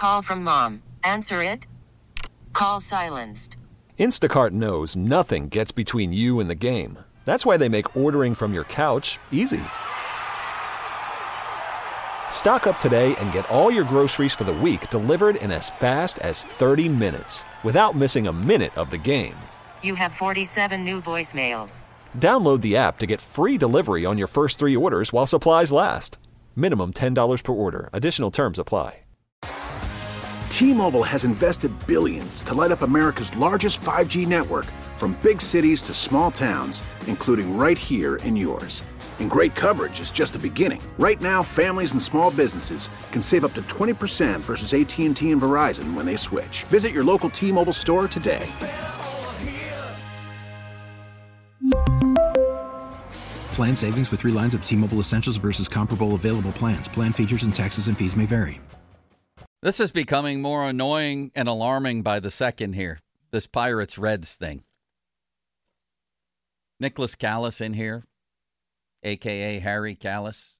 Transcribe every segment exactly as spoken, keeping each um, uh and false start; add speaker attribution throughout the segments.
Speaker 1: Call from mom. Answer it. Call silenced.
Speaker 2: Instacart knows nothing gets between you and the game. That's why they make ordering from your couch easy. Stock up today and get all your groceries for the week delivered in as fast as thirty minutes without missing a minute of the game.
Speaker 1: You have forty-seven new voicemails.
Speaker 2: Download the app to get free delivery on your first three orders while supplies last. Minimum ten dollars per order. Additional terms apply.
Speaker 3: T-Mobile has invested billions to light up America's largest five G network, from big cities to small towns, including right here in yours. And great coverage is just the beginning. Right now, families and small businesses can save up to twenty percent versus A T and T and Verizon when they switch. Visit your local T-Mobile store today.
Speaker 4: Plan savings with three lines of T-Mobile Essentials versus comparable available plans. Plan features and taxes and fees may vary.
Speaker 5: This is becoming more annoying and alarming by the second here, this Pirates-Reds thing. Nicholas Callis in here, a k a. Harry Callis.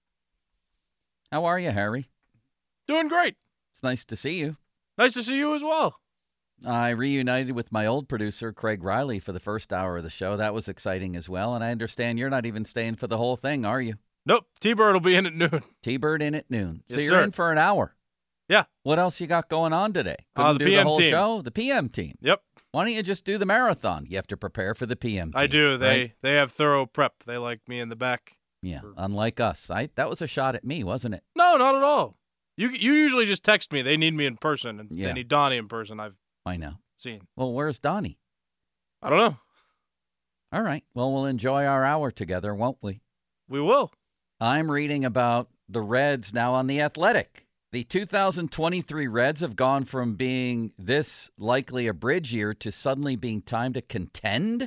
Speaker 5: How are you, Harry?
Speaker 6: Doing great.
Speaker 5: It's nice to see you.
Speaker 6: Nice to see you as well.
Speaker 5: I reunited with my old producer, Craig Riley, for the first hour of the show. That was exciting as well, and I understand you're not even staying for the whole thing, are you?
Speaker 6: Nope. T-Bird will be in at noon.
Speaker 5: T-Bird in at noon.
Speaker 6: Yes,
Speaker 5: so you're
Speaker 6: sir.
Speaker 5: in for an hour.
Speaker 6: Yeah.
Speaker 5: What else you got going on today?
Speaker 6: Uh,
Speaker 5: Couldn't
Speaker 6: the
Speaker 5: do
Speaker 6: P M
Speaker 5: the whole
Speaker 6: team.
Speaker 5: show? The P M team.
Speaker 6: Yep.
Speaker 5: Why don't you just do the marathon? You have to prepare for the P M team.
Speaker 6: I do. They
Speaker 5: right?
Speaker 6: they have thorough prep. They like me in the back.
Speaker 5: Yeah, unlike us. I, that was a shot at me, wasn't it?
Speaker 6: No, not at all. You you usually just text me. They need me in person, and
Speaker 5: Yeah.
Speaker 6: they need Donnie in person. I've
Speaker 5: I know.
Speaker 6: seen.
Speaker 5: Well, where's Donnie?
Speaker 6: I don't know.
Speaker 5: All right. Well, we'll enjoy our hour together, won't we?
Speaker 6: We will.
Speaker 5: I'm reading about the Reds now on The Athletic. The two thousand twenty-three Reds have gone from being this likely a bridge year to suddenly being time to contend.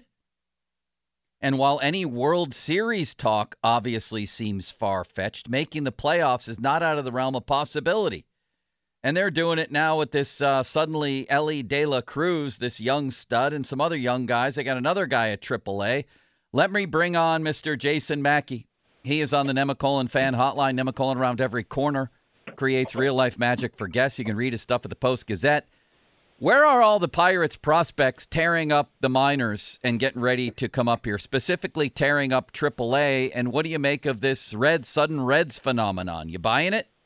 Speaker 5: And while any World Series talk obviously seems far-fetched, making the playoffs is not out of the realm of possibility. And they're doing it now with this uh, suddenly Ellie De La Cruz, this young stud, and some other young guys. They got another guy at triple A. Let me bring on Mister Jason Mackey. He is on the Nemacolin fan hotline. Nemacolin around every corner. Creates real-life magic for guests. You can read his stuff at the Post-Gazette. Where are all the Pirates prospects tearing up the minors and getting ready to come up here, specifically tearing up triple A? And what do you make of this Reds, sudden Reds phenomenon? You buying it?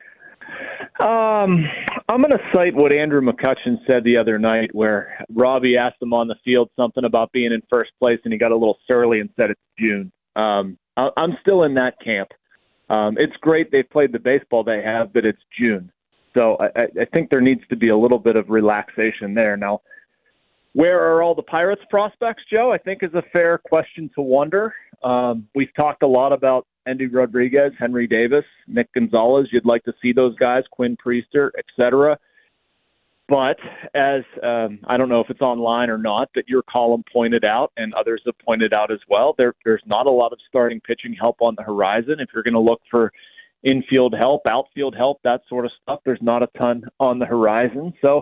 Speaker 7: Um, I'm going to cite what Andrew McCutchen said the other night, where Robbie asked him on the field something about being in first place, and he got a little surly and said it's June. Um, I- I'm still in that camp. Um, it's great they've played the baseball they have, but it's June. So I, I think there needs to be a little bit of relaxation there. Now, where are all the Pirates prospects, Joe? I think is a fair question to wonder. Um, we've talked a lot about Endy Rodriguez, Henry Davis, Nick Gonzalez. You'd like to see those guys, Quinn Priester, et cetera. But as um, I don't know if it's online or not, but your column pointed out, and others have pointed out as well, there, there's not a lot of starting pitching help on the horizon. If you're going to look for infield help, outfield help, that sort of stuff, there's not a ton on the horizon. So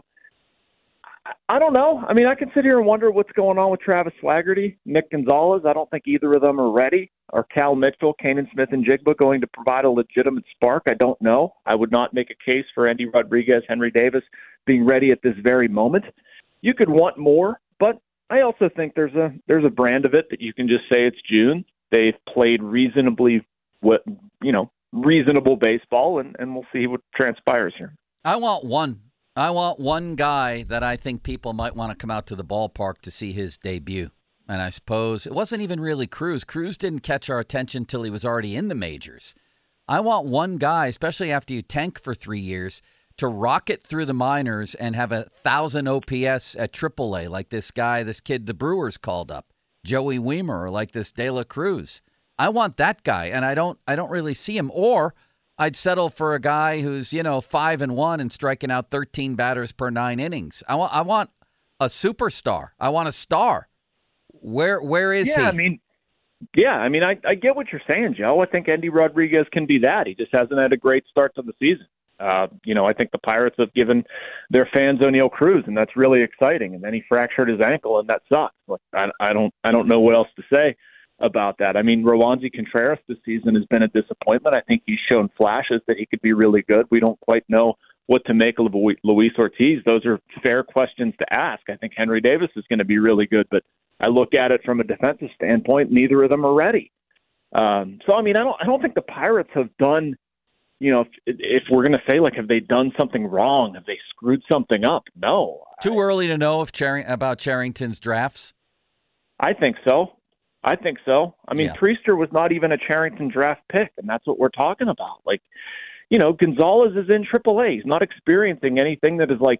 Speaker 7: I don't know. I mean, I can sit here and wonder what's going on with Travis Swaggerty, Nick Gonzalez. I don't think either of them are ready. Are Cal Mitchell, Kanan Smith, and Jigba going to provide a legitimate spark? I don't know. I would not make a case for Endy Rodriguez, Henry Davis being ready at this very moment. You could want more, but I also think there's a there's a brand of it that you can just say it's June. They've played reasonably, you know, reasonable baseball, and, and we'll see what transpires here.
Speaker 5: I want one. I want one guy that I think people might want to come out to the ballpark to see his debut. And I suppose it wasn't even really Cruz. Cruz didn't catch our attention till he was already in the majors. I want one guy, especially after you tank for three years, to rocket through the minors and have a thousand O P S at triple A, like this guy, this kid the Brewers called up, Joey Weimer, or like this De La Cruz. I want that guy, and I don't I don't really see him. Or I'd settle for a guy who's, you know, five and one and striking out thirteen batters per nine innings. I want I want a superstar. I want a star. Where where is
Speaker 7: yeah,
Speaker 5: he?
Speaker 7: I mean, yeah, I mean, I, I get what you're saying, Joe. I think Endy Rodriguez can be that. He just hasn't had a great start to the season. Uh, you know, I think the Pirates have given their fans O'Neill Cruz, and that's really exciting. And then he fractured his ankle, and that sucks. Like, I, I don't I don't know what else to say about that. I mean, Roansy Contreras this season has been a disappointment. I think he's shown flashes that he could be really good. We don't quite know what to make of Luis Ortiz. Those are fair questions to ask. I think Henry Davis is going to be really good, but I look at it from a defensive standpoint. Neither of them are ready. Um, so, I mean, I don't, I don't think the Pirates have done, you know, if, if we're going to say, like, have they done something wrong? Have they screwed something up? No.
Speaker 5: Too I, early to know if Char- about Cherington's drafts? I
Speaker 7: think so. I think so. I mean, yeah. Priester was not even a Cherington draft pick, and that's what we're talking about. Like, you know, Gonzalez is in triple A. He's not experiencing anything that is, like,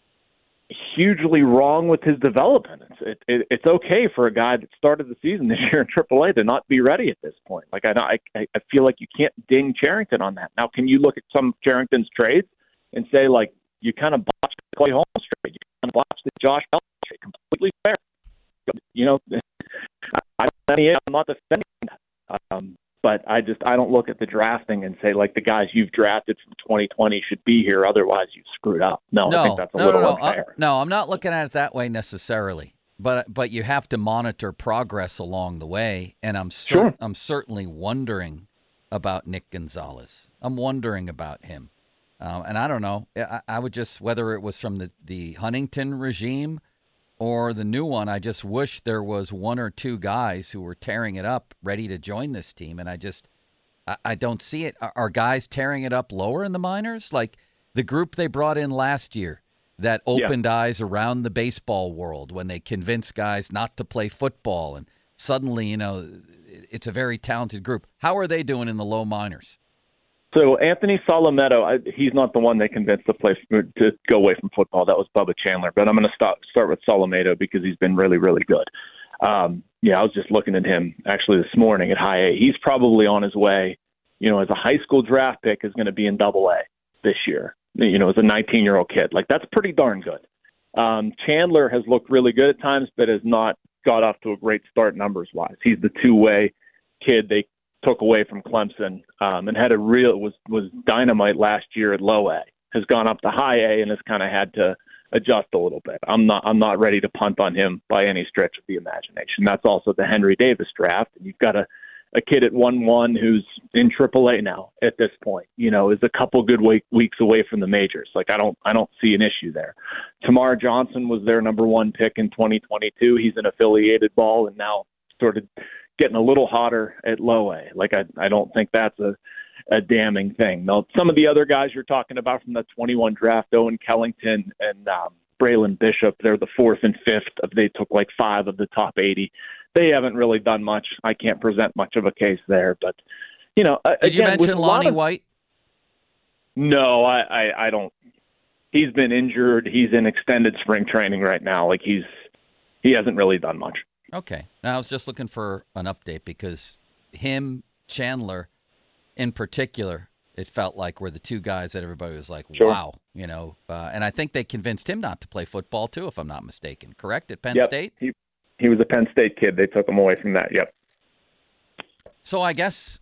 Speaker 7: hugely wrong with his development. It's it, it, it's okay for a guy that started the season this year in triple A to not be ready at this point. Like, I, I I feel like you can't ding Cherington on that. Now, can you look at some of Cherington's trades and say, like, you kind of botched the Clay Holmes trade, you kind of botched the Josh Bell trade, completely fair. You know, I, I'm not defending that. Um, but I just I don't look at the drafting and say, like, the guys you've drafted from twenty twenty should be here, otherwise you've screwed up. No,
Speaker 5: no
Speaker 7: I think that's a
Speaker 5: no,
Speaker 7: little
Speaker 5: no, no.
Speaker 7: unfair.
Speaker 5: Uh, no, I'm not looking at it that way necessarily. But but you have to monitor progress along the way, and I'm cer-
Speaker 7: sure.
Speaker 5: I'm certainly wondering about Nick Gonzalez. I'm wondering about him, um, and I don't know. I, I would just whether it was from the, the Huntington regime or the new one, I just wish there was one or two guys who were tearing it up, ready to join this team, and I just I, I don't see it. Are, are guys tearing it up lower in the minors, like the group they brought in last year? That opened yeah. eyes around the baseball world when they convinced guys not to play football. And suddenly, you know, it's a very talented group. How are they doing in the low minors?
Speaker 7: So Anthony Solometo, I, he's not the one they convinced to play to go away from football. That was Bubba Chandler. But I'm going to start start with Solometo because he's been really, really good. Um, yeah, I was just looking at him actually this morning at high A. He's probably on his way. You know, as a high school draft pick, is going to be in double A this year. You know, as a nineteen-year-old kid. Like, that's pretty darn good. Um, Chandler has looked really good at times, but has not got off to a great start numbers-wise. He's the two-way kid they took away from Clemson um, and had a real was was dynamite last year at low A. Has gone up to high A and has kind of had to adjust a little bit. I'm not I'm not ready to punt on him by any stretch of the imagination. That's also the Henry Davis draft, and you've got a a kid at one one who's in triple A now at this point, you know, is a couple good week, weeks away from the majors. Like, I don't, I don't see an issue there. Tamar Johnson was their number one pick in twenty twenty-two. He's an affiliated ball and now sort of getting a little hotter at low A. Like, I, I don't think that's a, a damning thing. Now, some of the other guys you're talking about from the twenty-one draft, Owen Kellington and um, Braylon Bishop, they're the fourth and fifth. Of, they took like five of the top eighty. They haven't really done much. I can't present much of a case there, but you know.
Speaker 5: Did
Speaker 7: again,
Speaker 5: you mention Lonnie
Speaker 7: of,
Speaker 5: White?
Speaker 7: No, I, I, I don't. He's been injured. He's in extended spring training right now. Like he's he hasn't really done much.
Speaker 5: Okay, now I was just looking for an update because him, Chandler, in particular, it felt like were the two guys that everybody was like,
Speaker 7: sure.
Speaker 5: wow, you know. Uh, and I think they convinced him not to play football too, if I'm not mistaken. Correct at Penn
Speaker 7: yep.
Speaker 5: State.
Speaker 7: He, He was a Penn State kid. They took him away from that. Yep.
Speaker 5: So I guess,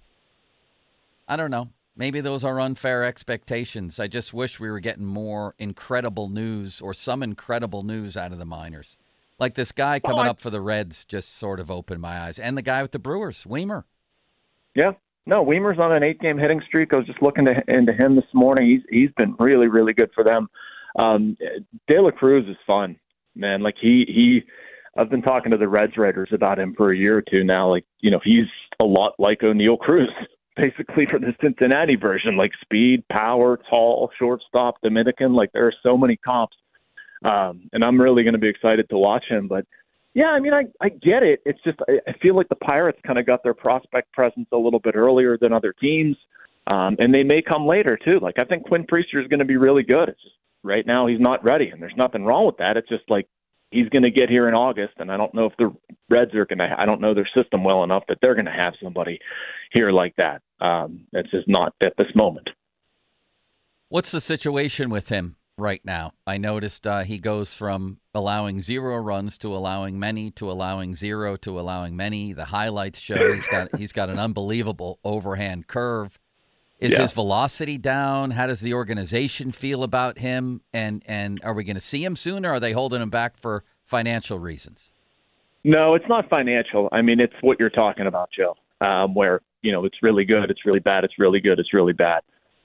Speaker 5: I don't know. Maybe those are unfair expectations. I just wish we were getting more incredible news or some incredible news out of the minors. Like this guy coming
Speaker 7: well, I,
Speaker 5: up for the Reds just sort of opened my eyes. And the guy with the Brewers, Weimer.
Speaker 7: Yeah. No, Weimer's on an eight-game hitting streak. I was just looking to, into him this morning. He's He's been really, really good for them. Um, De La Cruz is fun, man. Like he he – I've been talking to the Reds writers about him for a year or two now. Like, you know, he's a lot like O'Neal Cruz, basically for the Cincinnati version, like speed, power, tall, shortstop, Dominican. Like there are so many comps. Um, and I'm really going to be excited to watch him. But yeah, I mean, I, I get it. It's just, I, I feel like the Pirates kind of got their prospect presence a little bit earlier than other teams. Um, and they may come later too. Like I think Quinn Priester is going to be really good. It's just right now he's not ready and there's nothing wrong with that. It's just like, he's going to get here in August, and I don't know if the Reds are going to – I don't know their system well enough that they're going to have somebody here like that. Um, it's just not at this moment.
Speaker 5: What's the situation with him right now? I noticed uh, he goes from allowing zero runs to allowing many to allowing zero to allowing many. The highlights show he's got he's got an unbelievable overhand curve. Is yeah. his velocity down? How does the organization feel about him? And and are we going to see him soon, or are they holding him back for financial reasons?
Speaker 7: No, it's not financial. I mean, it's what you're talking about, Joe, um, where, you know, it's really good, it's really bad, it's really good, it's really bad.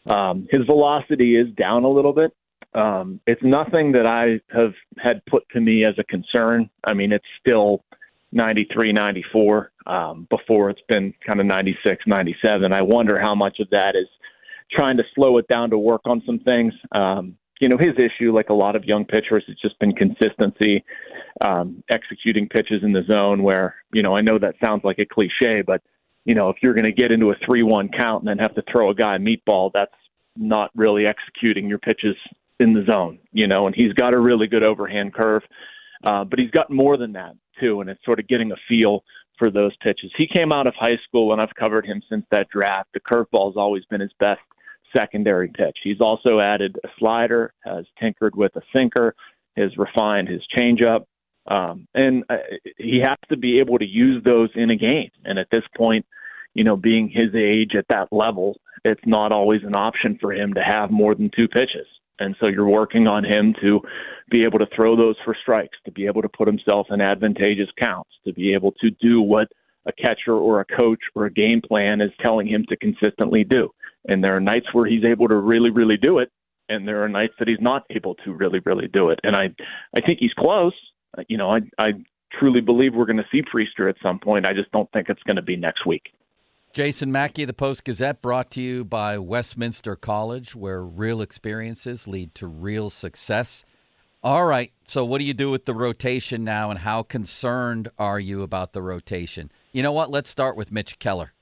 Speaker 7: Um, his velocity is down a little bit. Um, it's nothing that I have had put to me as a concern. I mean, it's still ninety-three, ninety-four. Um, before it's been kind of ninety-six, ninety-seven. I wonder how much of that is trying to slow it down to work on some things. Um, you know, his issue, like a lot of young pitchers, has just been consistency, um, executing pitches in the zone where, you know, I know that sounds like a cliche, but, you know, if you're going to get into a three one count and then have to throw a guy a meatball, that's not really executing your pitches in the zone, you know, and he's got a really good overhand curve, uh, but he's got more than that too. And it's sort of getting a feel for those pitches. He came out of high school, and I've covered him since that draft. The curveball has always been his best secondary pitch. He's also added a slider, has tinkered with a sinker, has refined his changeup, um, and uh, he has to be able to use those in a game. And at this point, you know, being his age at that level, it's not always an option for him to have more than two pitches. And so you're working on him to be able to throw those for strikes, to be able to put himself in advantageous counts, to be able to do what a catcher or a coach or a game plan is telling him to consistently do. And there are nights where he's able to really, really do it, and there are nights that he's not able to really, really do it. And I, I think he's close. You know, I, I truly believe we're going to see Priester at some point. I just don't think it's going to be next week.
Speaker 5: Jason Mackey, the Post-Gazette, brought to you by Westminster College, where real experiences lead to real success. All right, so what do you do with the rotation now, and how concerned are you about the rotation? You know what? Let's start with Mitch Keller.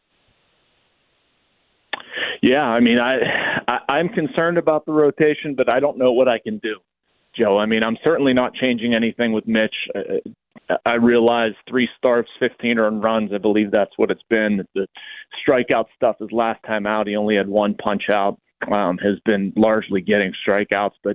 Speaker 7: Yeah, I mean, I, I, I'm concerned about the rotation, but I don't know what I can do, Joe. I mean, I'm certainly not changing anything with Mitch. Uh, I realize three starts, fifteen earned runs. I believe that's what it's been. The strikeout stuff is last time out. He only had one punch out, um, has been largely getting strikeouts. But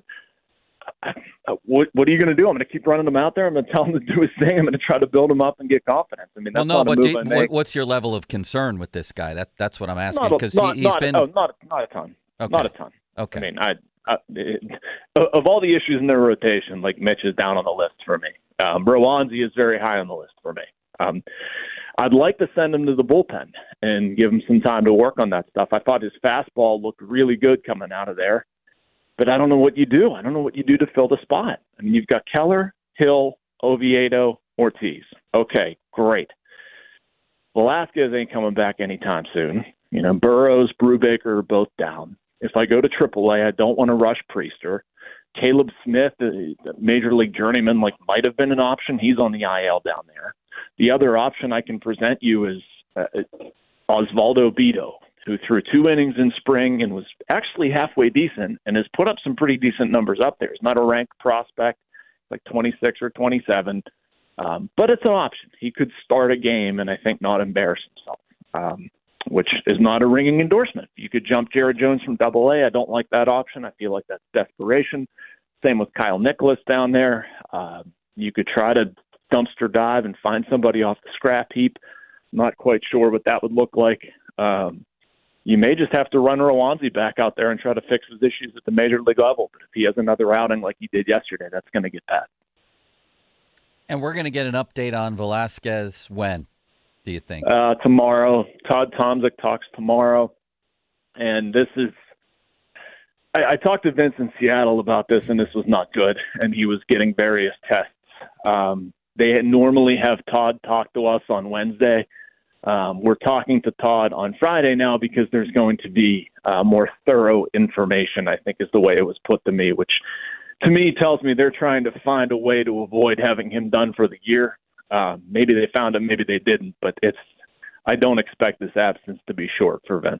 Speaker 7: uh, what, what are you going to do? I'm going to keep running him out there. I'm going to tell him to do his thing. I'm going to try to build him up and get confidence. I mean, that's
Speaker 5: well, no,
Speaker 7: not a
Speaker 5: but
Speaker 7: move
Speaker 5: do,
Speaker 7: I make.
Speaker 5: what's your level of concern with this guy? That That's what I'm asking,
Speaker 7: Not a-
Speaker 5: because
Speaker 7: not-
Speaker 5: he, he's
Speaker 7: not-
Speaker 5: been...
Speaker 7: oh, not, not a ton.
Speaker 5: Okay.
Speaker 7: Not a ton.
Speaker 5: Okay.
Speaker 7: I mean, I, I it, of all the issues in their rotation, like Mitch is down on the list for me. Um, Rowanzi is very high on the list for me. Um, I'd like to send him to the bullpen and give him some time to work on that stuff. I thought his fastball looked really good coming out of there, but I don't know what you do. I don't know what you do to fill the spot. I mean, you've got Keller, Hill, Oviedo, Ortiz. Okay, great. Velasquez ain't coming back anytime soon. You know, Burrows, Brubaker are both down. If I go to triple A, I don't want to rush Priester. Caleb Smith, the major league journeyman, like might have been an option. He's on the I L down there. The other option I can present you is uh, Osvaldo Bido, who threw two innings in spring and was actually halfway decent and has put up some pretty decent numbers up there. He's not a ranked prospect, like twenty-six or twenty-seven, um, but it's an option. He could start a game and I think not embarrass himself, um, which is not a ringing endorsement. You could jump Jared Jones from double A. I don't like that option. I feel like that's desperation. Same with Kyle Nicholas down there. Uh, you could try to dumpster dive and find somebody off the scrap heap. Not quite sure what that would look like. Um, you may just have to run Rowanzi back out there and try to fix his issues at the major league level. But if he has another outing like he did yesterday, that's going to get bad.
Speaker 5: And we're going to get an update on Velasquez when, do you think?
Speaker 7: Uh, tomorrow. Todd Tomczyk talks tomorrow. And this is I, I talked to Vince in Seattle about this, and this was not good, and he was getting various tests. Um, they normally have Todd talk to us on Wednesday. Um, we're talking to Todd on Friday now because there's going to be uh, more thorough information, I think is the way it was put to me, which to me tells me they're trying to find a way to avoid having him done for the year. Uh, maybe they found him, maybe they didn't, but it's I don't expect this absence to be short for Vince.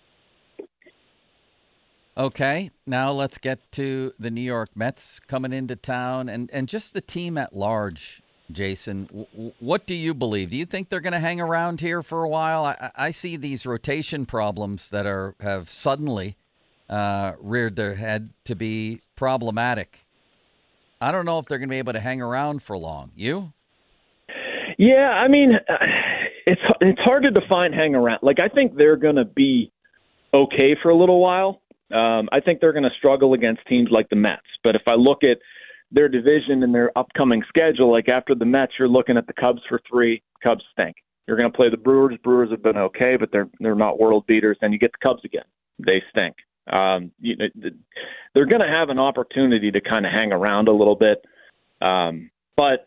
Speaker 5: Okay, now let's get to the New York Mets coming into town and, and just the team at large, Jason. W- what do you believe? Do you think they're going to hang around here for a while? I, I see these rotation problems that are have suddenly uh, reared their head to be problematic. I don't know if they're going to be able to hang around for long. You?
Speaker 7: Yeah, I mean, it's it's hard to define hang around. Like, I think they're going to be okay for a little while. Um, I think they're going to struggle against teams like the Mets. But if I look at their division and their upcoming schedule, like after the Mets, you're looking at the Cubs for three. Cubs stink. You're going to play the Brewers. Brewers have been okay, but they're they're not world beaters. Then you get the Cubs again. They stink. Um, you know, they're going to have an opportunity to kind of hang around a little bit. Um, but,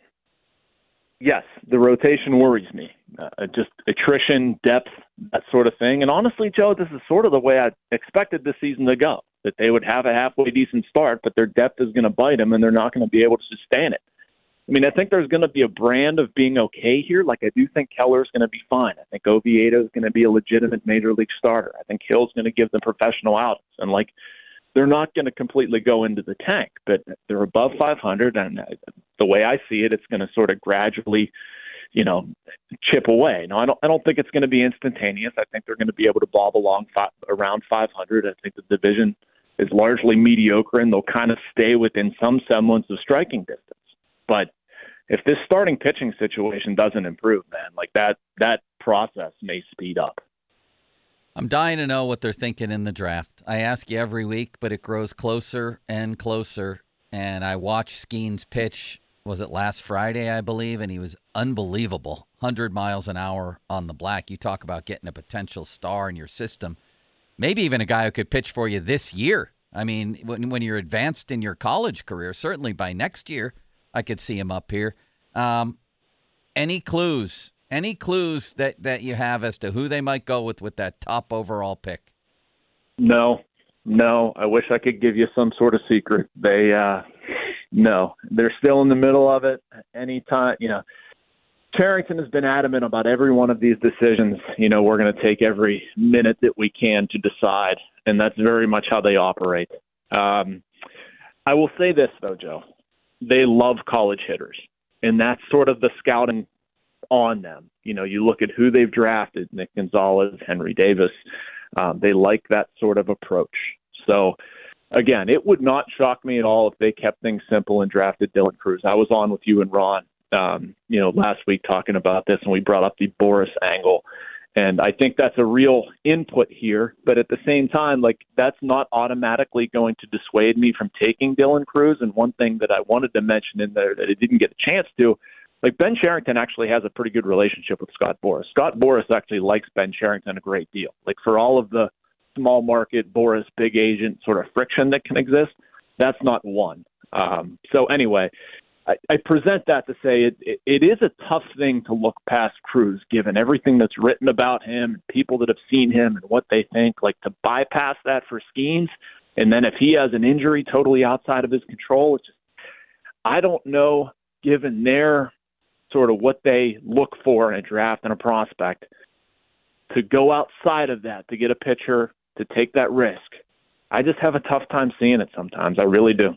Speaker 7: yes, the rotation worries me. Uh, just attrition, depth, that sort of thing. And honestly, Joe, this is sort of the way I expected this season to go, that they would have a halfway decent start, but their depth is going to bite them, and they're not going to be able to sustain it. I mean, I think there's going to be a brand of being okay here. Like, I do think Keller's going to be fine. I think Oviedo is going to be a legitimate major league starter. I think Hill's going to give them professional outings. And, like, they're not going to completely go into the tank, but they're above five hundred. And the way I see it, it's going to sort of gradually, you know, chip away. Now, I don't, I don't think it's going to be instantaneous. I think they're going to be able to bob along five, around five hundred. I think the division is largely mediocre, and they'll kind of stay within some semblance of striking distance. But if this starting pitching situation doesn't improve, man, like that, that process may speed up.
Speaker 5: I'm dying to know what they're thinking in the draft. I ask you every week, but it grows closer and closer. And I watched Skeens pitch, was it last Friday, I believe, and he was unbelievable. one hundred miles an hour on the black. You talk about getting a potential star in your system. Maybe even a guy who could pitch for you this year. I mean, when, when you're advanced in your college career, certainly by next year, I could see him up here. Um, any clues? Any clues that, that you have as to who they might go with with that top overall pick?
Speaker 7: No, no. I wish I could give you some sort of secret. They, uh, no, they're still in the middle of it. Anytime, you know, Cherington has been adamant about every one of these decisions. You know, we're going to take every minute that we can to decide, and that's very much how they operate. Um, I will say this, though, Joe. They love college hitters, and that's sort of the scouting on them. You know, you look at who they've drafted, Nick Gonzalez, Henry Davis. Um, they like that sort of approach. So, again, it would not shock me at all if they kept things simple and drafted Dylan Cruz. I was on with you and Ron, um, you know, last week talking about this, and we brought up the Boris angle. And I think that's a real input here. But at the same time, like, that's not automatically going to dissuade me from taking Dylan Cruz. And one thing that I wanted to mention in there that I didn't get a chance to, like, Ben Cherington actually has a pretty good relationship with Scott Boras. Scott Boras actually likes Ben Cherington a great deal. Like, for all of the small market, Boras, big agent sort of friction that can exist, that's not one. Um, so anyway, I, I present that to say it, it, it is a tough thing to look past Cruz, given everything that's written about him, people that have seen him and what they think, like, to bypass that for Skeens. And then if he has an injury totally outside of his control, it's just, I don't know, given their sort of what they look for in a draft and a prospect, to go outside of that, to get a pitcher, to take that risk. I just have a tough time seeing it sometimes. I really do.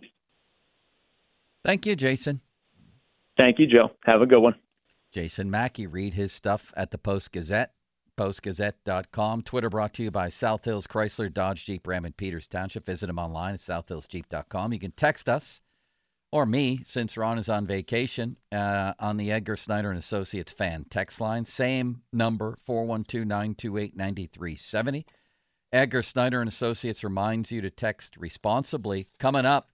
Speaker 5: Thank you, Jason.
Speaker 7: Thank you, Joe. Have a good one.
Speaker 5: Jason Mackey. Read his stuff at the Post-Gazette, post gazette dot com. Twitter brought to you by South Hills Chrysler, Dodge, Jeep, Ram, and Peters Township. Visit him online at south hills jeep dot com. You can text us, or me, since Ron is on vacation, uh, on the Edgar Snyder and Associates fan text line. Same number, four one two, nine two eight, nine three seven zero. Edgar Snyder and Associates reminds you to text responsibly. Coming up,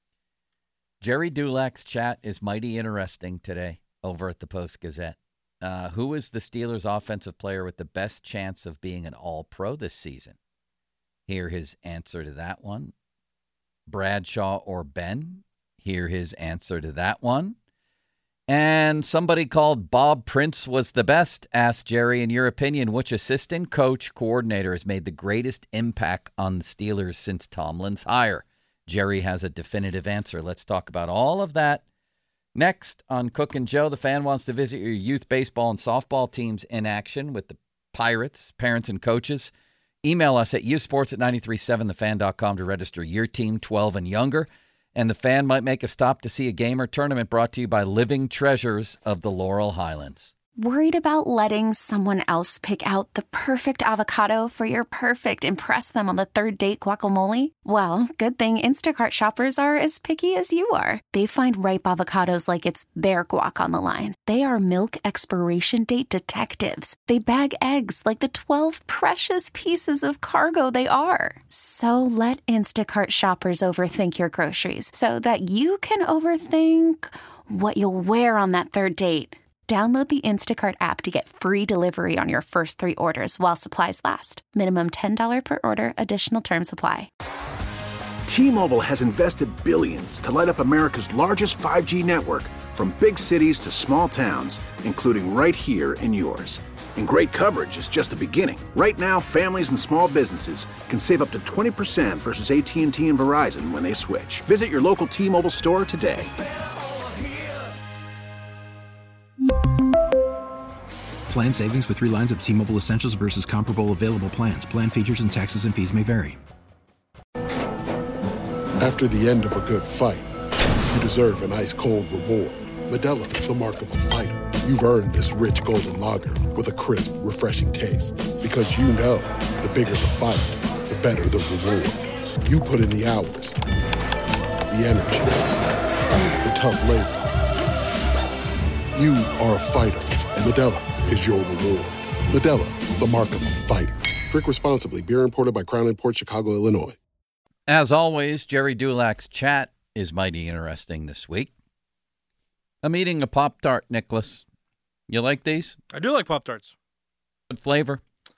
Speaker 5: Jerry Dulac's chat is mighty interesting today over at the Post-Gazette. Uh, who is the Steelers' offensive player with the best chance of being an all-pro this season? Hear his answer to that one. Bradshaw or Ben? Hear his answer to that one. And somebody called Bob Prince was the best. Asked Jerry, in your opinion, which assistant coach coordinator has made the greatest impact on the Steelers since Tomlin's hire? Jerry has a definitive answer. Let's talk about all of that next on Cook and Joe. The Fan wants to visit your youth baseball and softball teams in action with the Pirates, parents and coaches. Email us at youthsports at nine three seven the fan dot com to register your team, twelve and younger. And the Fan might make a stop to see a game or tournament, brought to you by Living Treasures of the Laurel Highlands.
Speaker 8: Worried about letting someone else pick out the perfect avocado for your perfect impress them on the third date guacamole? Well, good thing Instacart shoppers are as picky as you are. They find ripe avocados like it's their guac on the line. They are milk expiration date detectives. They bag eggs like the twelve precious pieces of cargo they are. So let Instacart shoppers overthink your groceries so that you can overthink what you'll wear on that third date. Download the Instacart app to get free delivery on your first three orders while supplies last. Minimum ten dollars per order. Additional terms apply.
Speaker 3: T-Mobile has invested billions to light up America's largest five G network, from big cities to small towns, including right here in yours. And great coverage is just the beginning. Right now, families and small businesses can save up to twenty percent versus A T and T and Verizon when they switch. Visit your local T-Mobile store today.
Speaker 4: Plan savings with three lines of T-Mobile Essentials versus comparable available plans. Plan features and taxes and fees may vary.
Speaker 9: After the end of a good fight, you deserve an ice-cold reward. Modelo, the mark of a fighter. You've earned this rich golden lager with a crisp, refreshing taste. Because you know, the bigger the fight, the better the reward. You put in the hours, the energy, the tough labor. You are a fighter, and Modelo is your reward. Modelo, the mark of a fighter. Drink responsibly. Beer imported by Crown Imports, Chicago, Illinois.
Speaker 5: As always, Jerry Dulac's chat is mighty interesting this week. I'm eating a Pop-Tart, Nicholas. You like these?
Speaker 6: I do like Pop-Tarts.
Speaker 5: What flavor?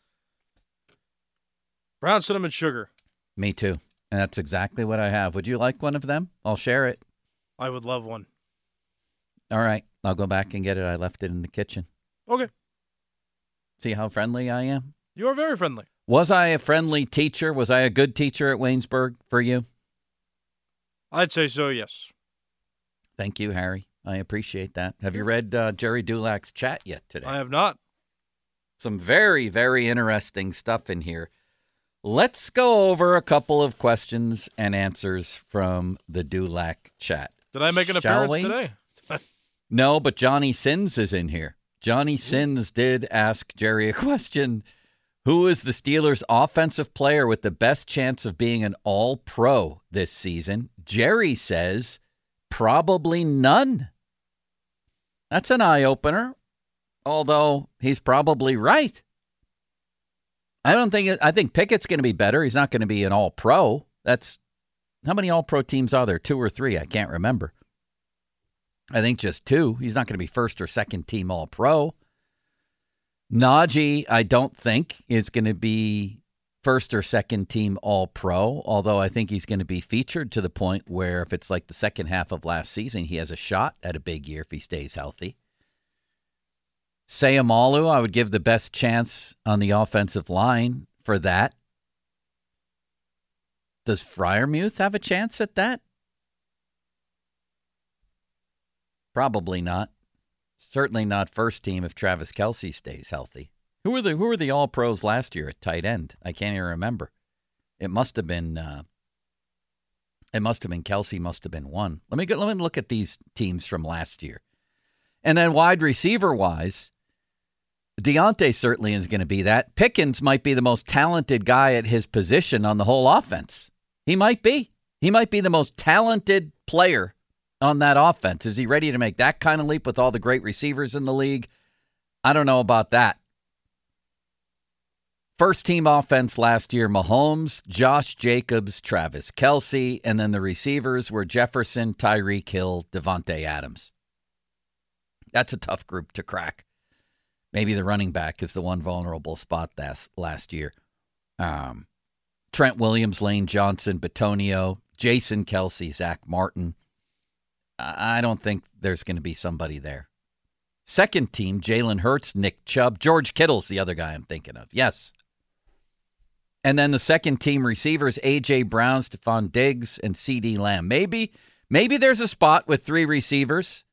Speaker 6: Brown cinnamon sugar.
Speaker 5: Me too. And that's exactly what I have. Would you like one of them? I'll share it.
Speaker 6: I would love one.
Speaker 5: All right. I'll go back and get it. I left it in the kitchen.
Speaker 6: Okay.
Speaker 5: See how friendly I am?
Speaker 6: You are very friendly.
Speaker 5: Was I a friendly teacher? Was I a good teacher at Waynesburg for you?
Speaker 6: I'd say so, yes.
Speaker 5: Thank you, Harry. I appreciate that. Have you read uh, Jerry Dulac's chat yet today?
Speaker 6: I have not.
Speaker 5: Some very, very interesting stuff in here. Let's go over a couple of questions and answers from the Dulac chat.
Speaker 6: Did I make an
Speaker 5: Shall
Speaker 6: appearance
Speaker 5: we?
Speaker 6: today?
Speaker 5: No, but Johnny Sins is in here. Johnny Sins did ask Jerry a question. Who is the Steelers' offensive player with the best chance of being an all-pro this season? Jerry says probably none. That's an eye-opener, although he's probably right. I don't think it, I think Pickett's going to be better. He's not going to be an all-pro. That's how many all-pro teams are there? Two or three? I can't remember. I think just two. He's not going to be first or second team all-pro. Najee, I don't think, is going to be first or second team all-pro, although I think he's going to be featured to the point where if it's like the second half of last season, he has a shot at a big year if he stays healthy. Sayamalu, I would give the best chance on the offensive line for that. Does Freiermuth have a chance at that? Probably not. Certainly not first team if Travis Kelce stays healthy. Who were the Who were the All Pros last year at tight end? I can't even remember. It must have been. Uh, it must have been Kelce. Must have been one. Let me go, let me look at these teams from last year, and then wide receiver wise, Deontay certainly is going to be that. Pickens might be the most talented guy at his position on the whole offense. He might be. He might be the most talented player on that offense. Is he ready to make that kind of leap with all the great receivers in the league? I don't know about that. First team offense last year, Mahomes, Josh Jacobs, Travis Kelce, and then the receivers were Jefferson, Tyreek Hill, Devontae Adams. That's a tough group to crack. Maybe the running back is the one vulnerable spot that's last year. Um, Trent Williams, Lane Johnson, Bitonio, Jason Kelce, Zach Martin. I don't think there's going to be somebody there. Second team, Jalen Hurts, Nick Chubb. George Kittle's the other guy I'm thinking of. Yes. And then the second team receivers, A J. Brown, Stephon Diggs, and C D Lamb. Maybe, maybe there's a spot with three receivers.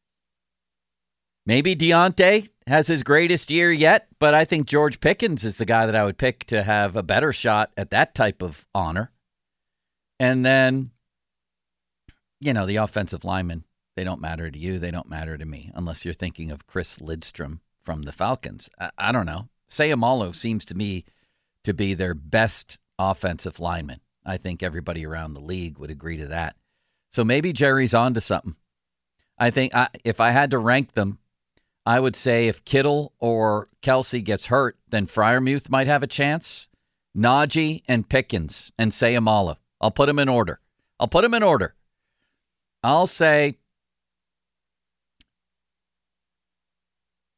Speaker 5: Maybe Deontay has his greatest year yet, but I think George Pickens is the guy that I would pick to have a better shot at that type of honor. And then, you know, the offensive linemen, they don't matter to you. They don't matter to me, unless you're thinking of Chris Lidstrom from the Falcons. I, I don't know. Sayamalu seems to me to be their best offensive lineman. I think everybody around the league would agree to that. So maybe Jerry's on to something. I think I, if I had to rank them, I would say if Kittle or Kelce gets hurt, then Freiermuth might have a chance. Najee and Pickens and Sayamalu. I'll put them in order. I'll put them in order. I'll say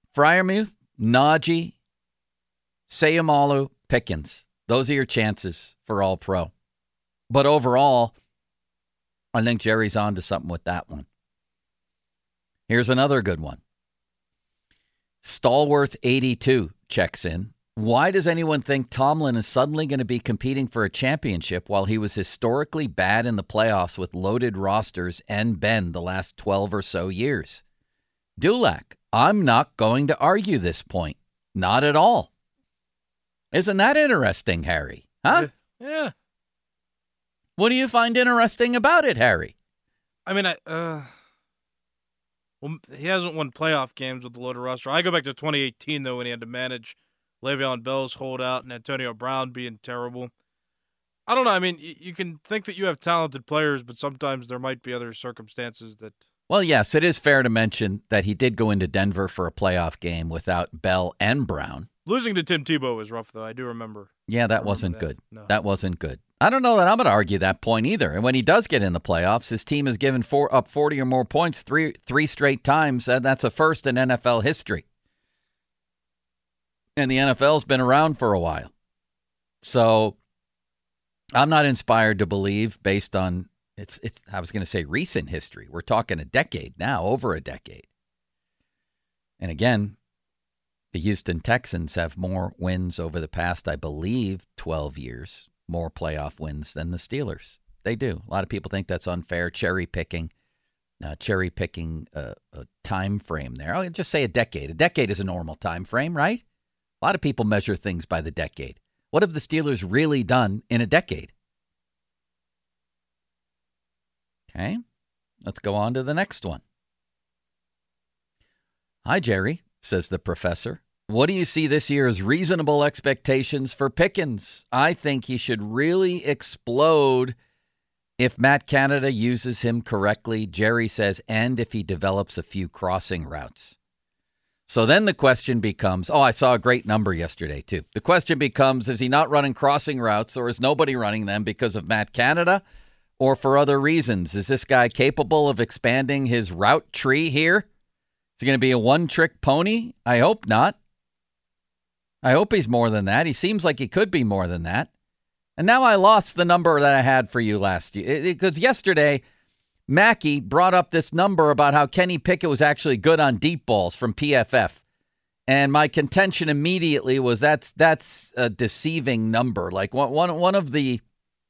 Speaker 5: Freiermuth, Najee, Sayamalu, Pickens. Those are your chances for All-Pro. But overall, I think Jerry's on to something with that one. Here's another good one. Stallworth eighty-two checks in. Why does anyone think Tomlin is suddenly going to be competing for a championship while he was historically bad in the playoffs with loaded rosters and Ben the last twelve or so years? Dulac, I'm not going to argue this point. Not at all. Isn't that interesting, Harry? Huh?
Speaker 6: Yeah.
Speaker 5: What do you find interesting about it, Harry?
Speaker 6: I mean, I, uh, well, he hasn't won playoff games with the loaded roster. I go back to twenty eighteen, though, when he had to manage Le'Veon Bell's holdout and Antonio Brown being terrible. I don't know. I mean, you, you can think that you have talented players, but sometimes there might be other circumstances that...
Speaker 5: Well, yes, it is fair to mention that he did go into Denver for a playoff game without Bell and Brown.
Speaker 6: Losing to Tim Tebow was rough, though. I do remember.
Speaker 5: Yeah, that wasn't
Speaker 6: that.
Speaker 5: good.
Speaker 6: No.
Speaker 5: That wasn't good. I don't know that I'm going to argue that point either. And when he does get in the playoffs, his team has given four up forty or more points three three straight times. And that's a first in N F L history. And the N F L's been around for a while. So I'm not inspired to believe based on, it's, it's. I was going to say recent history. We're talking a decade now, over a decade. And again, the Houston Texans have more wins over the past, I believe, twelve years, more playoff wins than the Steelers. They do. A lot of people think that's unfair, cherry picking, uh, cherry picking a, a time frame there. I'll just say a decade. A decade is a normal time frame, right? A lot of people measure things by the decade. What have the Steelers really done in a decade? Okay, let's go on to the next one. Hi, Jerry, says the professor. What do you see this year as reasonable expectations for Pickens? I think he should really explode if Matt Canada uses him correctly, Jerry says, and if he develops a few crossing routes. So then the question becomes, oh, I saw a great number yesterday, too. The question becomes, is he not running crossing routes, or is nobody running them because of Matt Canada, or for other reasons? Is this guy capable of expanding his route tree here? Is he going to be a one-trick pony? I hope not. I hope he's more than that. He seems like he could be more than that. And now I lost the number that I had for you last year. Because yesterday, Mackey brought up this number about how Kenny Pickett was actually good on deep balls from P F F. And my contention immediately was that's that's a deceiving number. Like one, one, one of the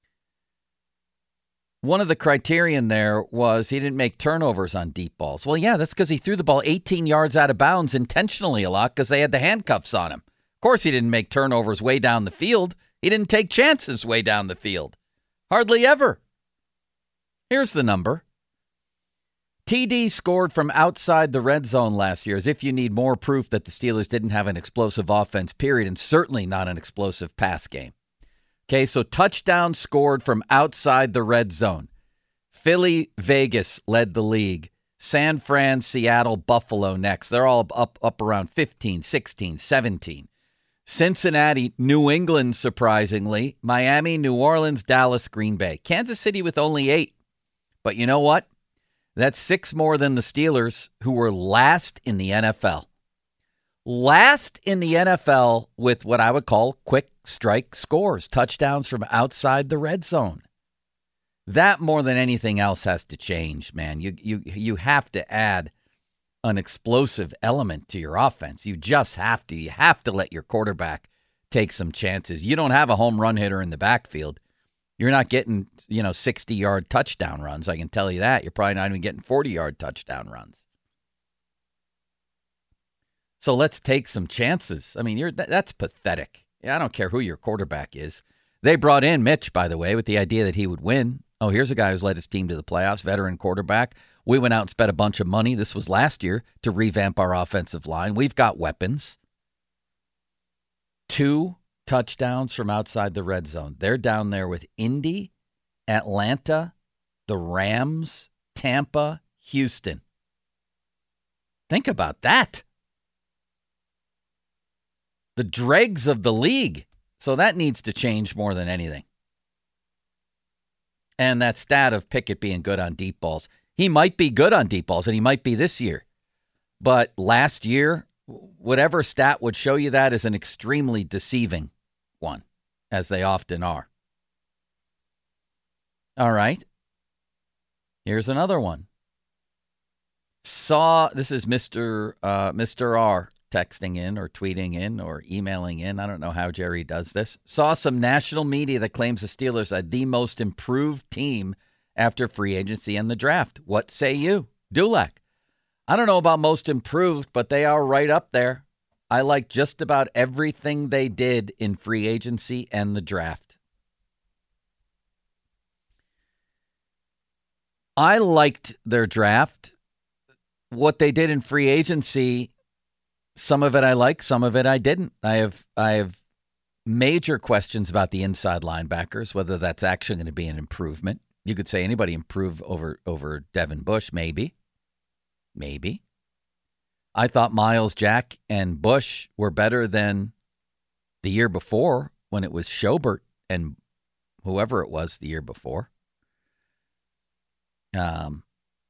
Speaker 5: one of the criterion there was he didn't make turnovers on deep balls. Well, yeah, that's because he threw the ball eighteen yards out of bounds intentionally a lot because they had the handcuffs on him. Of course, he didn't make turnovers way down the field. He didn't take chances way down the field. Hardly ever. Here's the number. T D scored from outside the red zone last year, as if you need more proof that the Steelers didn't have an explosive offense, period, and certainly not an explosive pass game. Okay, so touchdown scored from outside the red zone. Philly, Vegas led the league. San Fran, Seattle, Buffalo next. They're all up, up around fifteen, sixteen, seventeen. Cincinnati, New England, surprisingly. Miami, New Orleans, Dallas, Green Bay. Kansas City with only eight. But you know what? That's six more than the Steelers, who were last in the N F L. Last in the N F L with what I would call quick strike scores, touchdowns from outside the red zone. That more than anything else has to change, man. You you you have to add an explosive element to your offense. You just have to. You have to let your quarterback take some chances. You don't have a home run hitter in the backfield. You're not getting, you know, sixty-yard touchdown runs. I can tell you that. You're probably not even getting forty-yard touchdown runs. So let's take some chances. I mean, you're that's pathetic. I don't care who your quarterback is. They brought in Mitch, by the way, with the idea that he would win. Oh, here's a guy who's led his team to the playoffs, veteran quarterback. We went out and spent a bunch of money. This was last year to revamp our offensive line. We've got weapons. Two touchdowns from outside the red zone. They're down there with Indy, Atlanta, the Rams, Tampa, Houston. Think about that. The dregs of the league. So that needs to change more than anything. And that stat of Pickett being good on deep balls. He might be good on deep balls, and he might be this year. But last year, whatever stat would show you that is an extremely deceiving one, as they often are. All right. Here's another one. Saw, this is Mister Uh, Mister R texting in or tweeting in or emailing in. I don't know how Jerry does this. Saw some national media that claims the Steelers are the most improved team after free agency and the draft. What say you? Dulac. I don't know about most improved, but they are right up there. I like just about everything they did in free agency and the draft. I liked their draft. What they did in free agency, some of it I liked, some of it I didn't. I have I have major questions about the inside linebackers, whether that's actually going to be an improvement. You could say anybody improve over, over Devin Bush, maybe. Maybe. I thought Miles Jack and Bush were better than the year before when it was Schobert and whoever it was the year before. Um,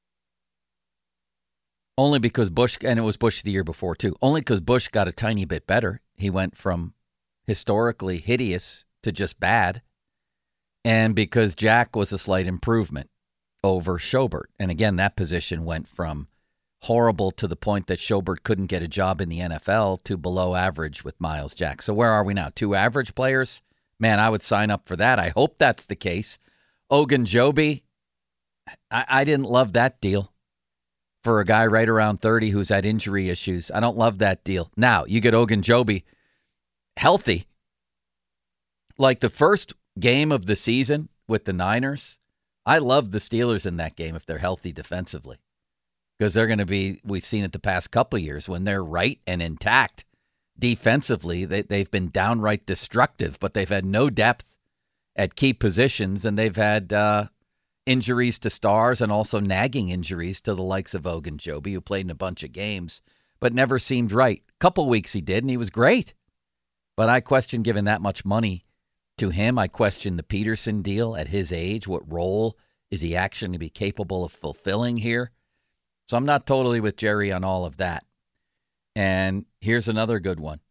Speaker 5: only because Bush, and it was Bush the year before too, only because Bush got a tiny bit better. He went from historically hideous to just bad. And because Jack was a slight improvement over Schobert. And again, that position went from horrible to the point that Schobert couldn't get a job in the N F L to below average with Miles Jack. So where are we now? Two average players? Man, I would sign up for that. I hope that's the case. Ogunjobi, I, I didn't love that deal for a guy right around thirty who's had injury issues. I don't love that deal. Now, you get Ogunjobi healthy. Like the first game of the season with the Niners, I love the Steelers in that game if they're healthy defensively. Because they're going to be, we've seen it the past couple of years, when they're right and intact defensively, they, they've been downright destructive, but they've had no depth at key positions, and they've had uh, injuries to stars and also nagging injuries to the likes of Ogunjobi, who played in a bunch of games, but never seemed right. A couple weeks he did, and he was great. But I question giving that much money to him. I question the Peterson deal at his age. What role is he actually going to be capable of fulfilling here? So I'm not totally with Jerry on all of that. And here's another good one.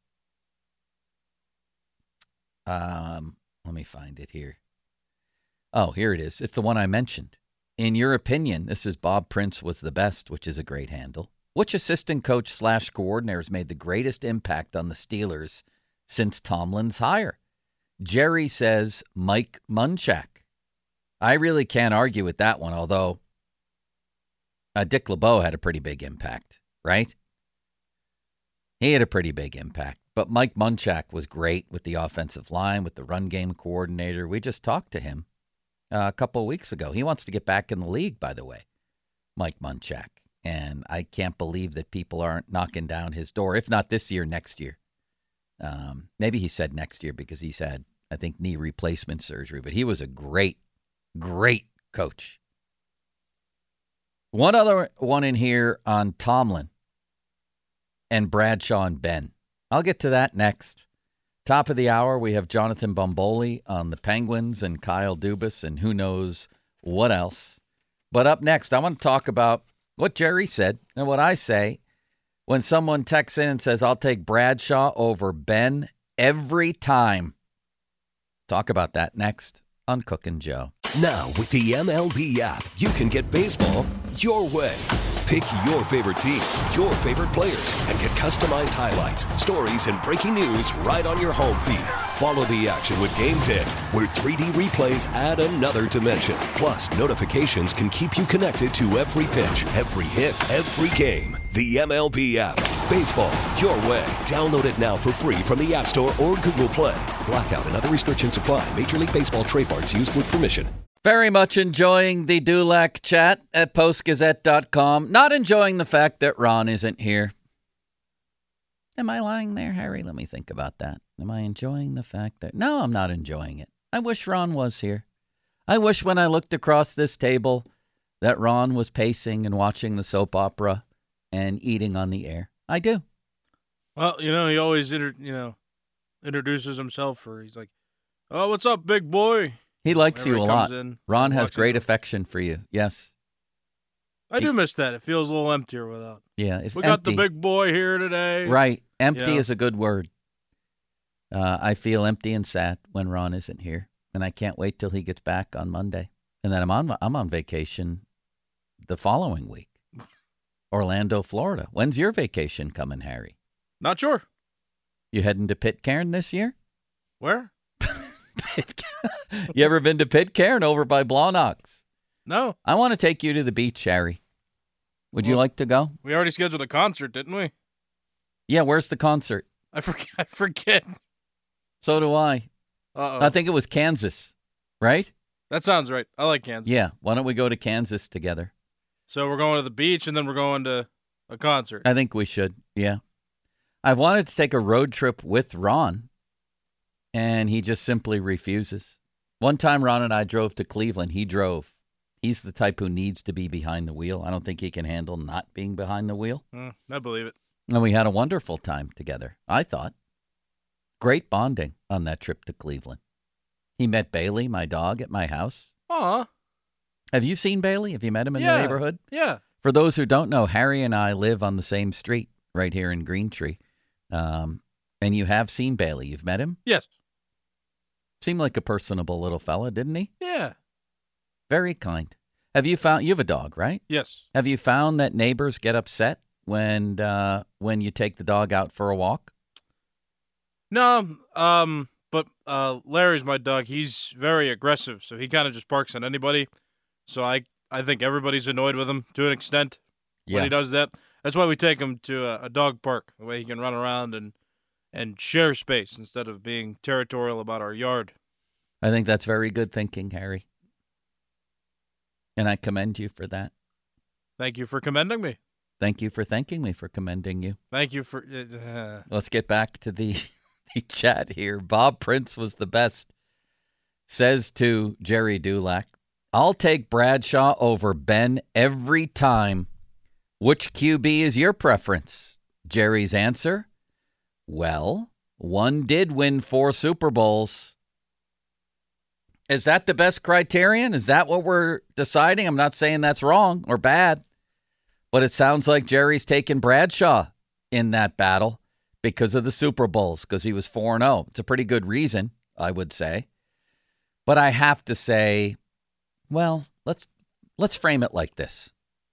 Speaker 5: Um, let me find it here. Oh, here it is. It's the one I mentioned. In your opinion, this is Bob Prince was the best, which is a great handle. Which assistant coach slash coordinator has made the greatest impact on the Steelers since Tomlin's hire? Jerry says Mike Munchak. I really can't argue with that one, although Uh, Dick LeBeau had a pretty big impact, right? He had a pretty big impact. But Mike Munchak was great with the offensive line, with the run game coordinator. We just talked to him uh, a couple of weeks ago. He wants to get back in the league, by the way, Mike Munchak. And I can't believe that people aren't knocking down his door, if not this year, next year. Um, maybe he said next year because he's had, I think, knee replacement surgery. But he was a great, great coach. One other one in here on Tomlin and Bradshaw and Ben. I'll get to that next. Top of the hour, we have Jonathan Bomboli on the Penguins and Kyle Dubas and who knows what else. But up next, I want to talk about what Jerry said and what I say when someone texts in and says, I'll take Bradshaw over Ben every time. Talk about that next on Cookin' Joe.
Speaker 10: Now, with the M L B app, you can get baseball your way. Pick your favorite team, your favorite players, and get customized highlights, stories, and breaking news right on your home feed. Follow the action with Game ten, where three D replays add another dimension. Plus, notifications can keep you connected to every pitch, every hit, every game. The M L B app. Baseball your way. Download it now for free from the App Store or Google Play. Blackout and other restrictions apply. Major League Baseball trademarks used with permission.
Speaker 5: Very much enjoying the Dulac chat at post gazette dot com. Not enjoying the fact that Ron isn't here. Am I lying there, Harry? Let me think about that. Am I enjoying the fact that... No, I'm not enjoying it. I wish Ron was here. I wish when I looked across this table that Ron was pacing and watching the soap opera and eating on the air. I do.
Speaker 6: Well, you know, he always, inter- you know, introduces himself, or he's like, "Oh, what's up, big boy?"
Speaker 5: He likes
Speaker 6: Whenever
Speaker 5: you a
Speaker 6: he
Speaker 5: lot.
Speaker 6: in,
Speaker 5: Ron has great
Speaker 6: in.
Speaker 5: affection for you. Yes.
Speaker 6: I do miss that. It feels a little emptier without.
Speaker 5: Yeah, it's
Speaker 6: we
Speaker 5: empty.
Speaker 6: got the big boy here today.
Speaker 5: Right. Empty
Speaker 6: Yeah.
Speaker 5: is a good word. Uh, I feel empty and sad when Ron isn't here, and I can't wait till he gets back on Monday. And then I'm on I'm on vacation the following week. Orlando, Florida. When's your vacation coming, Harry?
Speaker 6: Not sure.
Speaker 5: You heading to Pitcairn this year?
Speaker 6: Where?
Speaker 5: You ever been to Pitcairn over by Blawnox?
Speaker 6: No.
Speaker 5: I want to take you to the beach, Harry. Would you
Speaker 6: Well,
Speaker 5: like to go?
Speaker 6: We already scheduled a concert, didn't we?
Speaker 5: Yeah, where's the concert?
Speaker 6: I forget. I forget.
Speaker 5: So do I.
Speaker 6: Uh-oh.
Speaker 5: I think it was Kansas, right?
Speaker 6: That sounds right. I like Kansas.
Speaker 5: Yeah. Why don't we go to Kansas together?
Speaker 6: So we're going to the beach, and then we're going to a concert.
Speaker 5: I think we should. Yeah. I've wanted to take a road trip with Ron, and he just simply refuses. One time, Ron and I drove to Cleveland. He drove. He's the type who needs to be behind the wheel. I don't think he can handle not being behind the wheel.
Speaker 6: Mm, I believe it.
Speaker 5: And we had a wonderful time together, I thought. Great bonding on that trip to Cleveland. He met Bailey, my dog, at my house.
Speaker 6: Aw.
Speaker 5: Have you seen Bailey? Have you met him in
Speaker 6: Yeah.
Speaker 5: the neighborhood?
Speaker 6: Yeah.
Speaker 5: For those who don't know, Harry and I live on the same street right here in Green Tree. Um, and you have seen Bailey. You've met him?
Speaker 6: Yes.
Speaker 5: Seemed like a personable little fella, didn't he?
Speaker 6: Yeah.
Speaker 5: Very kind. Have you found, you have a dog, right?
Speaker 6: Yes.
Speaker 5: Have you found that neighbors get upset when uh, when you take the dog out for a walk?
Speaker 6: No, um, but uh, Larry's my dog. He's very aggressive, so he kind of just barks at anybody. So I, I think everybody's annoyed with him to an extent when
Speaker 5: Yeah.
Speaker 6: he does that. That's why we take him to a, a dog park, the way he can run around and and share space instead of being territorial about our yard.
Speaker 5: I think that's very good thinking, Harry. And I commend you for that.
Speaker 6: Thank you for commending me.
Speaker 5: Thank you for thanking me for commending you.
Speaker 6: Thank you for. Uh,
Speaker 5: Let's get back to the, the chat here. Bob Prince was the best. Says to Jerry Dulac, I'll take Bradshaw over Ben every time. Which Q B is your preference? Jerry's answer, well, one did win four Super Bowls. Is that the best criterion? Is that what we're deciding? I'm not saying that's wrong or bad, but it sounds like Jerry's taking Bradshaw in that battle because of the Super Bowls, because he was four and oh. It's a pretty good reason, I would say. But I have to say, well, let's let's frame it like this.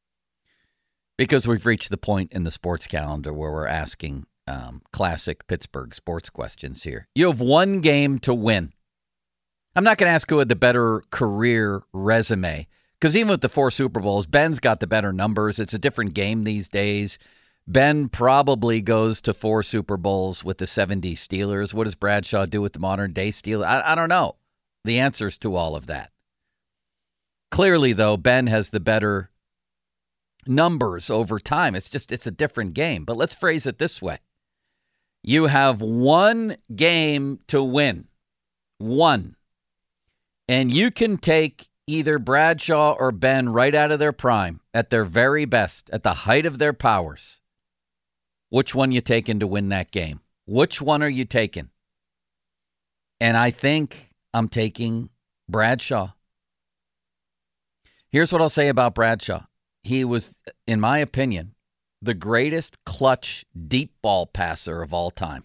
Speaker 5: Because we've reached the point in the sports calendar where we're asking um, classic Pittsburgh sports questions here. You have one game to win. I'm not going to ask who had the better career resume, because even with the four Super Bowls, Ben's got the better numbers. It's a different game these days. Ben probably goes to four Super Bowls with the seventies Steelers. What does Bradshaw do with the modern-day Steelers? I, I don't know the answers to all of that. Clearly, though, Ben has the better numbers over time. It's just, it's a different game. But let's phrase it this way. You have one game to win. One. And you can take either Bradshaw or Ben right out of their prime, at their very best, at the height of their powers. Which one you taking to win that game? Which one are you taking? And I think I'm taking Bradshaw. Here's what I'll say about Bradshaw. He was, in my opinion, the greatest clutch deep ball passer of all time.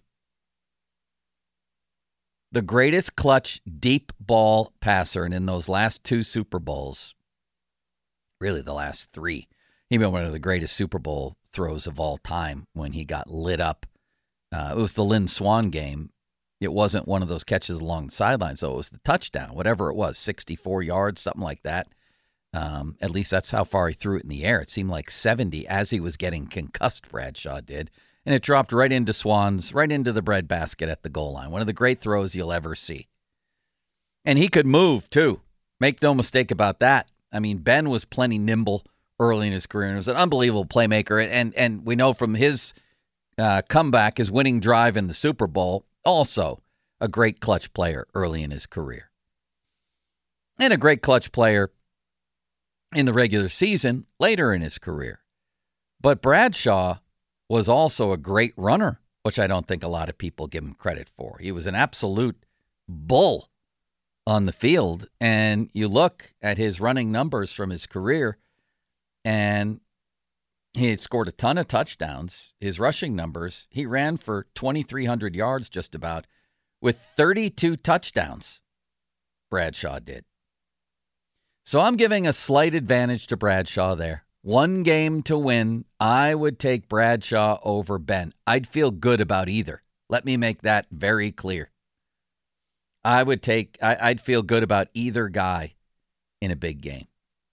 Speaker 5: The greatest clutch deep ball passer. And in those last two Super Bowls, really the last three, he made one of the greatest Super Bowl throws of all time when he got lit up. Uh, it was the Lynn Swann game. It wasn't one of those catches along the sidelines, so it was the touchdown, whatever it was, sixty-four yards, something like that. Um, at least that's how far he threw it in the air. It seemed like seventy as he was getting concussed, Bradshaw did. And it dropped right into Swann's, right into the breadbasket at the goal line. One of the great throws you'll ever see. And he could move, too. Make no mistake about that. I mean, Ben was plenty nimble early in his career and was an unbelievable playmaker. And and we know from his uh, comeback, his winning drive in the Super Bowl, also a great clutch player early in his career. And a great clutch player in the regular season later in his career. But Bradshaw was also a great runner, which I don't think a lot of people give him credit for. He was an absolute bull on the field, and you look at his running numbers from his career, And he had scored a ton of touchdowns. His rushing numbers, he ran for twenty-three hundred yards just about with thirty-two touchdowns. Bradshaw did. So I'm giving a slight advantage to Bradshaw there. One game to win. I would take Bradshaw over Ben. I'd feel good about either. Let me make that very clear. I would take, I, I'd feel good about either guy in a big game.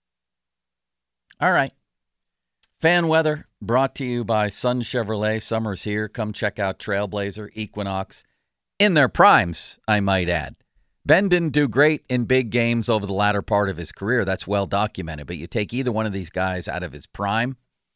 Speaker 5: All right. Fan weather brought to you by Sun Chevrolet. Summer's here. Come check out Trailblazer, Equinox. In their primes, I might add. Ben didn't do great in big games over the latter part of his career. That's well documented. But you take either one of these guys out of his prime,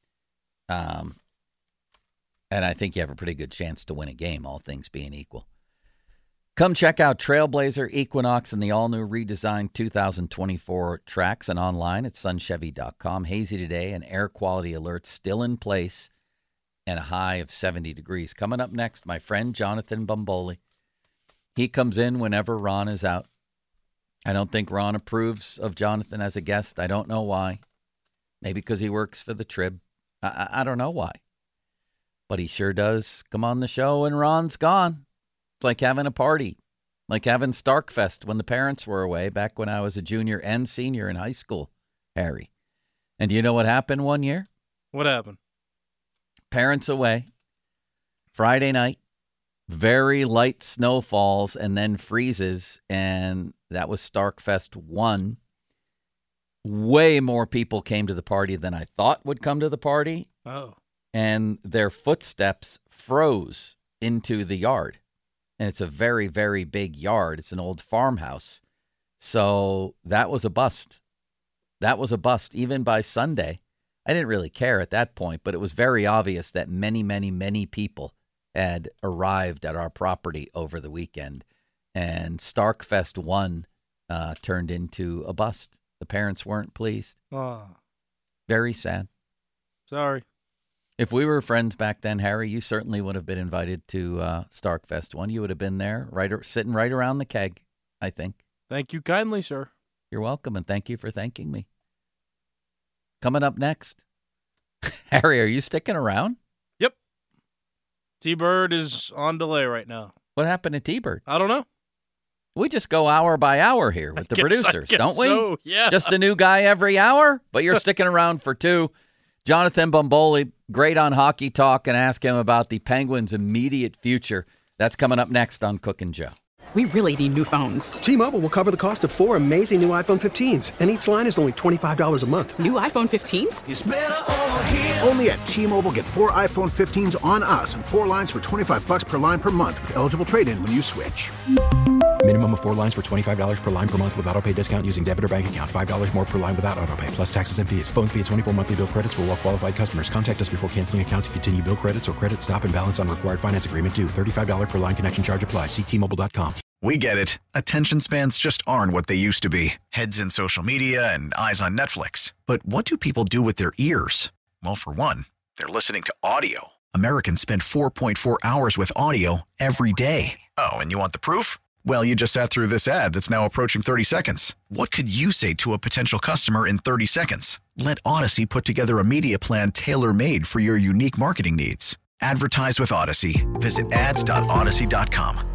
Speaker 5: um, and I think you have a pretty good chance to win a game, all things being equal. Come check out Trailblazer, Equinox, and the all-new redesigned two thousand twenty-four tracks and online at sun chevy dot com. Hazy today and air quality alerts still in place and a high of seventy degrees. Coming up next, my friend Jonathan Bomboli. He comes in whenever Ron is out. I don't think Ron approves of Jonathan as a guest. I don't know why. Maybe because he works for the Trib. I, I, I don't know why. But he sure does come on the show when Ron's gone. It's like having a party, like having Starkfest when the parents were away back when I was a junior and senior in high school, Harry. And do you know what happened one year?
Speaker 6: What happened?
Speaker 5: Parents away, Friday night, very light snowfalls and then freezes, and that was Starkfest one. Way more people came to the party than I thought would come to the party.
Speaker 6: Oh.
Speaker 5: And their footsteps froze into the yard. And it's a very, very big yard. It's an old farmhouse. So that was a bust. That was a bust. Even by Sunday, I didn't really care at that point, but it was very obvious that many, many, many people had arrived at our property over the weekend. And Starkfest one uh, turned into a bust. The parents weren't pleased.
Speaker 6: Oh.
Speaker 5: Very sad.
Speaker 6: Sorry.
Speaker 5: If we were friends back then, Harry, you certainly would have been invited to uh, Starkfest one. You would have been there, right, sitting right around the keg, I think.
Speaker 6: Thank you kindly, sir.
Speaker 5: You're welcome, and thank you for thanking me. Coming up next, Harry, are you sticking around?
Speaker 6: Yep. T-Bird is on delay right now.
Speaker 5: What happened to T-Bird?
Speaker 6: I don't know.
Speaker 5: We just go hour by hour here with the
Speaker 6: I guess,
Speaker 5: producers, don't we?
Speaker 6: So, yeah.
Speaker 5: Just a new guy every hour, but you're sticking around for two. Jonathan Bomboli, great on Hockey Talk, and ask him about the Penguins' immediate future. That's coming up next on Cook and Joe.
Speaker 11: We really need new phones.
Speaker 12: T-Mobile will cover the cost of four amazing new iPhone fifteens, and each line is only twenty-five dollars a month.
Speaker 11: New iPhone fifteens?
Speaker 3: It's better over here. Only at T-Mobile, get four iPhone fifteens on us and four lines for twenty-five dollars per line per month with eligible trade-in when you switch.
Speaker 4: Minimum of four lines for twenty-five dollars per line per month with autopay discount using debit or bank account. five dollars more per line without autopay, plus taxes and fees. Phone fee at twenty-four monthly bill credits for well-qualified customers. Contact us before canceling account to continue bill credits or credit stop and balance on required finance agreement due. thirty-five dollars per line connection charge applies. See T Mobile dot com.
Speaker 13: We get it. Attention spans just aren't what they used to be. Heads in social media and eyes on Netflix. But what do people do with their ears? Well, for one, they're listening to audio. Americans spend four point four hours with audio every day. Oh, and you want the proof? Well, you just sat through this ad that's now approaching thirty seconds. What could you say to a potential customer in thirty seconds? Let Odyssey put together a media plan tailor-made for your unique marketing needs. Advertise with Odyssey. Visit ads dot odyssey dot com.